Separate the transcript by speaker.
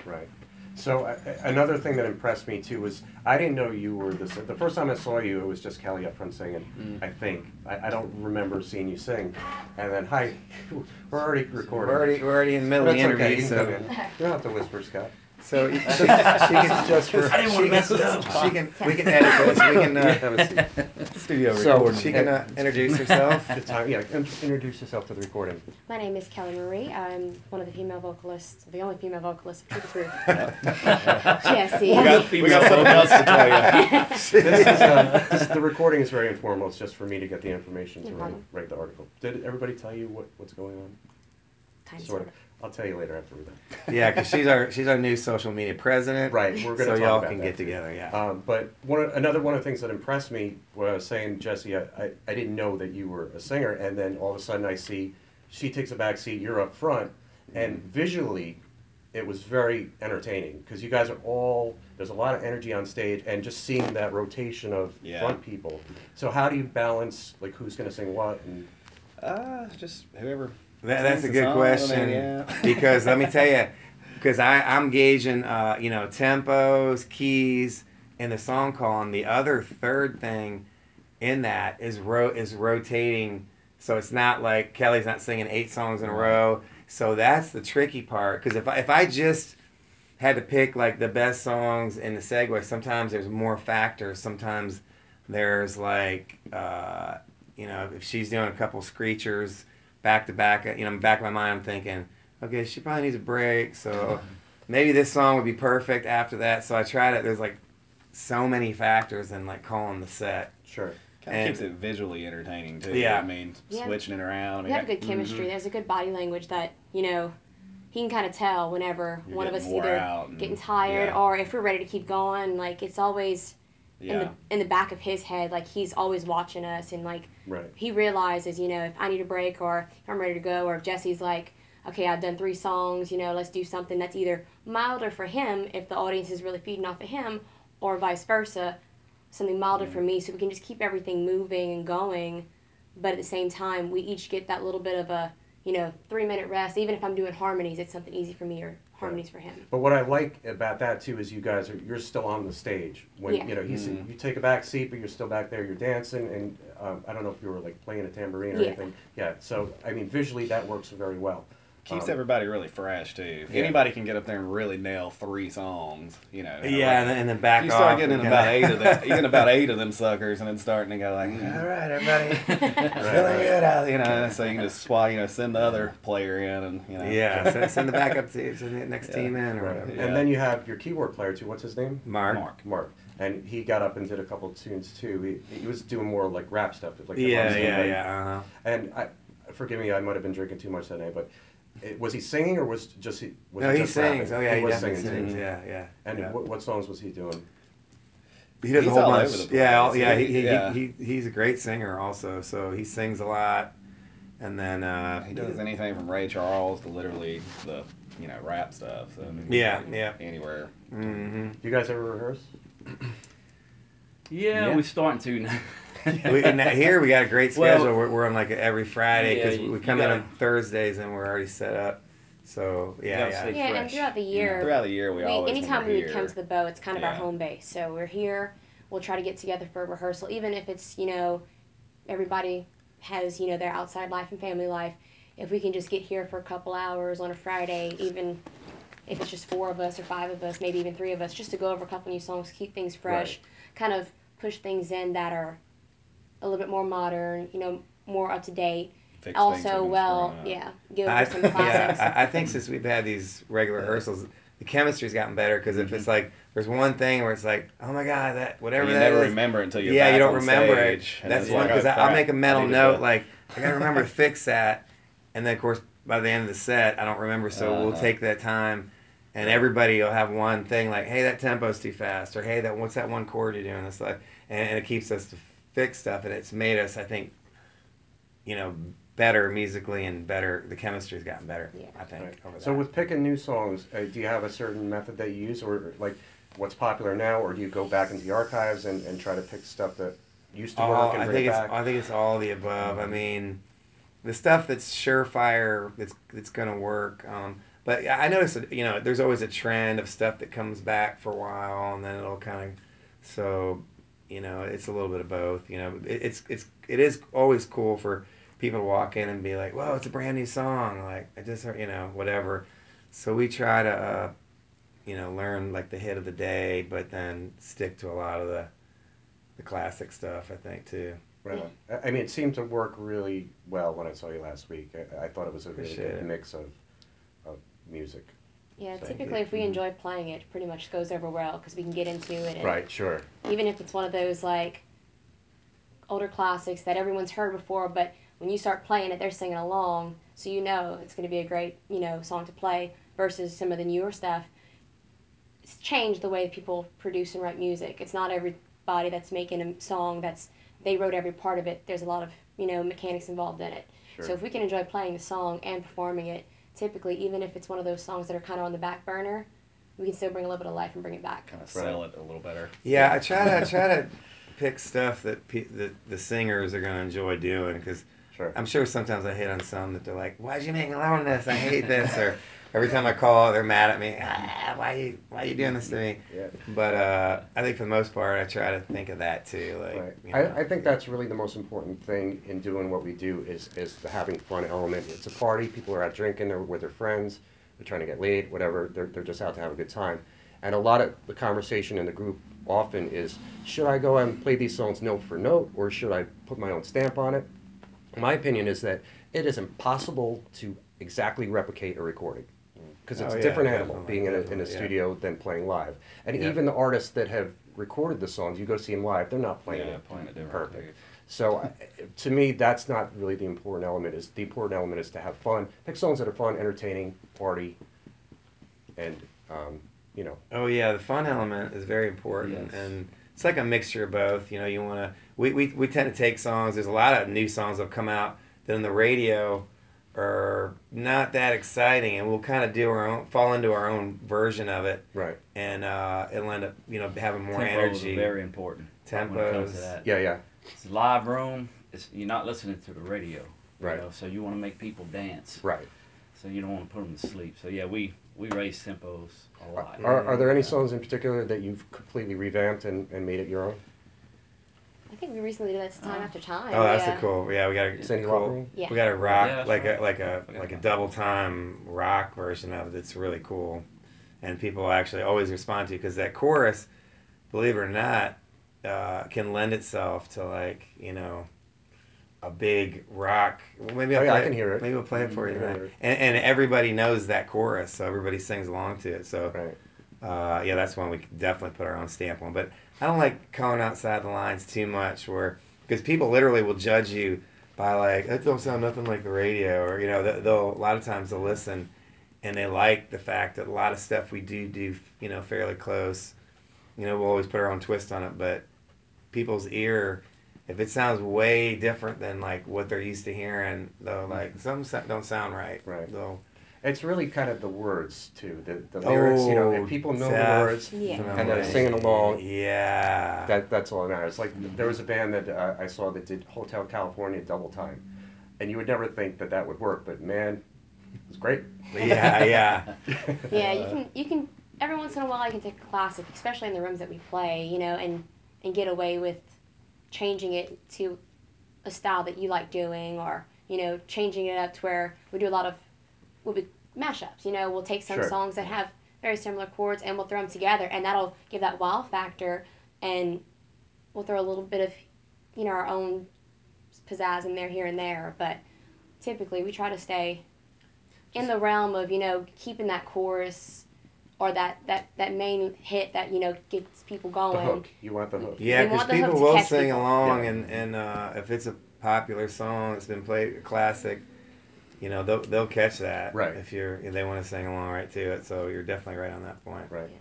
Speaker 1: Right. So another thing that impressed me too was I didn't know you were the first time I saw you. It was just Kelly up front singing. I think I don't remember seeing you sing. And then hi, we're already recording.
Speaker 2: We're already in the middle of the interview.
Speaker 1: Okay. You can
Speaker 2: So
Speaker 1: come in. You don't have to whisper, Scott.
Speaker 2: So she can just.
Speaker 3: I didn't want to mess it up.
Speaker 2: We can edit this. We can
Speaker 1: Have a seat.
Speaker 3: Studio
Speaker 2: so
Speaker 3: recording.
Speaker 2: she can introduce herself.
Speaker 1: Good time. Yeah, introduce yourself to the recording.
Speaker 4: My name is Kelly Marie. I'm one of the female vocalists, the only female vocalist of Truth. Jesse.
Speaker 3: We got something else to tell you.
Speaker 1: This is the recording is very informal. It's just for me to get the information to
Speaker 4: No problem.
Speaker 1: write the article. Did everybody tell you what's going on?
Speaker 4: Sort of.
Speaker 1: I'll tell you later after we're done.
Speaker 2: Yeah, because she's our new social media president.
Speaker 1: Right, we're going to
Speaker 2: so
Speaker 1: talk
Speaker 2: y'all
Speaker 1: about
Speaker 2: can
Speaker 1: that
Speaker 2: get
Speaker 1: too.
Speaker 2: together. Yeah.
Speaker 1: But another one of the things that impressed me was saying, Jesse, I didn't know that you were a singer, and then all of a sudden I see she takes a back seat, you're up front, and visually it was very entertaining because you guys are there's a lot of energy on stage, and just seeing that rotation of front people. So how do you balance like who's going to sing what? And
Speaker 3: Just whoever.
Speaker 2: That's a
Speaker 3: sings the
Speaker 2: good
Speaker 3: song,
Speaker 2: question
Speaker 3: I mean, yeah.
Speaker 2: because let me tell you, because I'm gauging tempos, keys, and the song call. And the other third thing in that is rotating. So it's not like Kelly's not singing 8 songs in a row. So that's the tricky part. Because if I just had to pick like the best songs in the segue, sometimes there's more factors. Sometimes there's like if she's doing a couple screechers back to back, back of my mind I'm thinking, okay, she probably needs a break. So maybe this song would be perfect after that. So I try to. There's like so many factors in like calling the set.
Speaker 1: Sure.
Speaker 3: Kind of keeps it visually entertaining too.
Speaker 2: Yeah.
Speaker 3: I mean, switching it around. I mean,
Speaker 4: We have good chemistry. There's a good body language that, he can kind of tell whenever one of us is either getting tired or if we're ready to keep going. Like, it's always in the back of his head. Like, he's always watching us, and like he realizes, if I need a break or if I'm ready to go, or if Jesse's like, okay, I've done 3 songs, let's do something that's either milder for him if the audience is really feeding off of him, or vice versa, something milder for me, so we can just keep everything moving and going, but at the same time we each get that little bit of a 3-minute rest. Even if I'm doing harmonies, it's something easy for me, or harmonies for him.
Speaker 1: But what I like about that too is you're still on the stage when you take a back seat, but you're still back there, you're dancing, and I don't know if you were like playing a tambourine or anything. Yeah, so I mean visually that works very well.
Speaker 3: Keeps everybody really fresh too. If anybody can get up there and really nail 3 songs,
Speaker 2: Yeah, and then back off.
Speaker 3: You start getting about 8 of them. You get about 8 of them suckers, and then starting to go like, all right, everybody, feeling good out. So you can just send the other player in, and
Speaker 2: send the backup to the next team in, or whatever.
Speaker 1: And then you have your keyboard player too. What's his name?
Speaker 2: Mark.
Speaker 1: And he got up and did a couple of tunes too. He was doing more like rap stuff, like
Speaker 2: yeah.
Speaker 1: And forgive me, I might have been drinking too much that night, but. Was he singing or was just he? Was
Speaker 2: no,
Speaker 1: he
Speaker 2: he
Speaker 1: just
Speaker 2: sings.
Speaker 1: rapping?
Speaker 2: Oh yeah, he
Speaker 1: was
Speaker 2: definitely
Speaker 1: singing
Speaker 2: sings.
Speaker 1: too.
Speaker 2: Yeah.
Speaker 1: And what songs was he doing?
Speaker 2: He does
Speaker 3: He's
Speaker 2: a whole
Speaker 3: all
Speaker 2: bunch.
Speaker 3: over the place.
Speaker 2: He's a great singer also. So he sings a lot, and then
Speaker 3: he does anything from Ray Charles to literally the rap stuff. So I mean, anywhere.
Speaker 1: Do you guys ever rehearse?
Speaker 5: Yeah, we're starting to now.
Speaker 2: Here we got a great schedule. We're on like every Friday because we come in on Thursdays and we're already set up. So
Speaker 4: and throughout the year,
Speaker 3: we always
Speaker 4: anytime
Speaker 3: when
Speaker 4: we come to the Bow, it's kind of our home base. So we're here. We'll try to get together for a rehearsal, even if it's everybody has their outside life and family life. If we can just get here for a couple hours on a Friday, even if it's just 4 of us or 5 of us, maybe even 3 of us, just to go over a couple new songs, keep things fresh, kind of push things in that are a little bit more modern, more up to date.
Speaker 3: Fix
Speaker 4: also, give us some classics.
Speaker 2: I think since we've had these regular rehearsals, the chemistry's gotten better because if it's like there's one thing where it's like, oh my god, that whatever
Speaker 3: you
Speaker 2: that
Speaker 3: never
Speaker 2: is,
Speaker 3: remember it until you're
Speaker 2: you don't
Speaker 3: on
Speaker 2: remember
Speaker 3: stage,
Speaker 2: it. That's one because I'll make a mental note like I gotta remember to fix that, and then of course by the end of the set I don't remember, so we'll take that time. And everybody will have one thing like, hey, that tempo's too fast, or hey, what's that one chord you're doing? It's like, and it keeps us to fix stuff, and it's made us, I think, better musically and better. The chemistry's gotten better, I think. Over
Speaker 1: So with picking new songs, do you have a certain method that you use, or like what's popular now, or do you go back into the archives and try to pick stuff that used to work and bring it back?
Speaker 2: I think it's all of the above. I mean, the stuff that's surefire, that's going to work. But I noticed that, there's always a trend of stuff that comes back for a while, and then it'll kind of, so, it's a little bit of both. It is always cool for people to walk in and be like, "Whoa, it's a brand new song!" Like I just heard, whatever. So we try to, learn like the hit of the day, but then stick to a lot of the classic stuff. I think too.
Speaker 1: Right. I mean, it seemed to work really well when I saw you last week. I thought it was a really good mix of music.
Speaker 4: Yeah, typically if we enjoy playing it, it pretty much goes over well because we can get into it. And
Speaker 1: right, sure.
Speaker 4: Even if it's one of those like older classics that everyone's heard before, but when you start playing it, they're singing along, so it's going to be a great, song to play versus some of the newer stuff. It's changed the way people produce and write music. It's not everybody that's making a song they wrote every part of it. There's a lot of, mechanics involved in it. Sure. So if we can enjoy playing the song and performing it, typically, even if it's one of those songs that are kind of on the back burner, we can still bring a little bit of life and bring it back.
Speaker 3: Kind of sell it a little better.
Speaker 2: Yeah, I try to pick stuff that the singers are going to enjoy doing, because I'm sure sometimes I hit on some that they're like, "Why'd you make me learn this? I hate this." Or every time I call, they're mad at me. Why you doing this to me? Yeah. But I think for the most part, I try to think of that too. Like,
Speaker 1: right. I think that's really the most important thing in doing what we do is the having fun element. It's a party. People are out drinking. They're with their friends. They're trying to get laid. Whatever. They're just out to have a good time. And a lot of the conversation in the group often is, should I go and play these songs note for note, or should I put my own stamp on it? My opinion is that it is impossible to exactly replicate a recording, because it's a different animal being in a studio than playing live. And even the artists that have recorded the songs, you go see them live, they're not playing it perfect. So to me, that's not really the important element. The important element is to have fun, pick songs that are fun, entertaining, party, and
Speaker 2: Oh yeah, the fun element is very important, and it's like a mixture of both. You want to. We tend to take songs. There's a lot of new songs that come out that on the radio are not that exciting, and we'll kind of fall into our own version of it.
Speaker 1: Right.
Speaker 2: And it'll end up, having more
Speaker 5: Tempos
Speaker 2: energy.
Speaker 5: Are very important.
Speaker 2: Tempos.
Speaker 5: When it comes to that.
Speaker 1: Yeah.
Speaker 5: It's a live room. You're not listening to the radio.
Speaker 1: Right.
Speaker 5: So you want to make people dance.
Speaker 1: Right.
Speaker 5: So you don't want to put them to sleep. So yeah, we raise tempos a lot.
Speaker 1: Are there any songs in particular that you've completely revamped and made it your own?
Speaker 4: I think we recently did that Time After Time.
Speaker 2: Oh, that's a cool. Yeah, we got a
Speaker 1: cool.
Speaker 2: We got a rock like a double time rock version of it that's really cool, and people actually always respond to, because that chorus, believe it or not, can lend itself to a big rock. Maybe
Speaker 1: I can hear it.
Speaker 2: Maybe we'll play it for you. And everybody knows that chorus, so everybody sings along to it. So, that's one we can definitely put our own stamp on. But I don't like going outside the lines too much, because people literally will judge you by that don't sound nothing like the radio, or they'll a lot of times they'll listen, and they like the fact that a lot of stuff we do fairly close. We'll always put our own twist on it, but people's ear, if it sounds way different than what they're used to hearing, they'll some don't sound right.
Speaker 1: Right.
Speaker 2: It's
Speaker 1: really kind of the words too. The lyrics, if people know the words and they're singing along, that's all that matters. There was a band that I saw that did Hotel California double time, and you would never think that would work, but man, it was great.
Speaker 2: Yeah.
Speaker 4: You can every once in a while you can take a classic, especially in the rooms that we play, and get away with changing it to a style that you like doing, or changing it up to where we do a lot of mashups. We'll take some songs that have very similar chords and we'll throw them together, and that'll give that wow factor, and we'll throw a little bit of our own pizzazz in there here and there, but typically we try to stay in the realm of keeping that chorus or that main hit that gets people going.
Speaker 1: The hook. You want the hook.
Speaker 2: Yeah, because people will sing along, and if it's a popular song, it's been played, a classic, they'll catch that.
Speaker 1: Right.
Speaker 2: If they want to sing along right to it, so you're definitely right on that point.
Speaker 1: Right.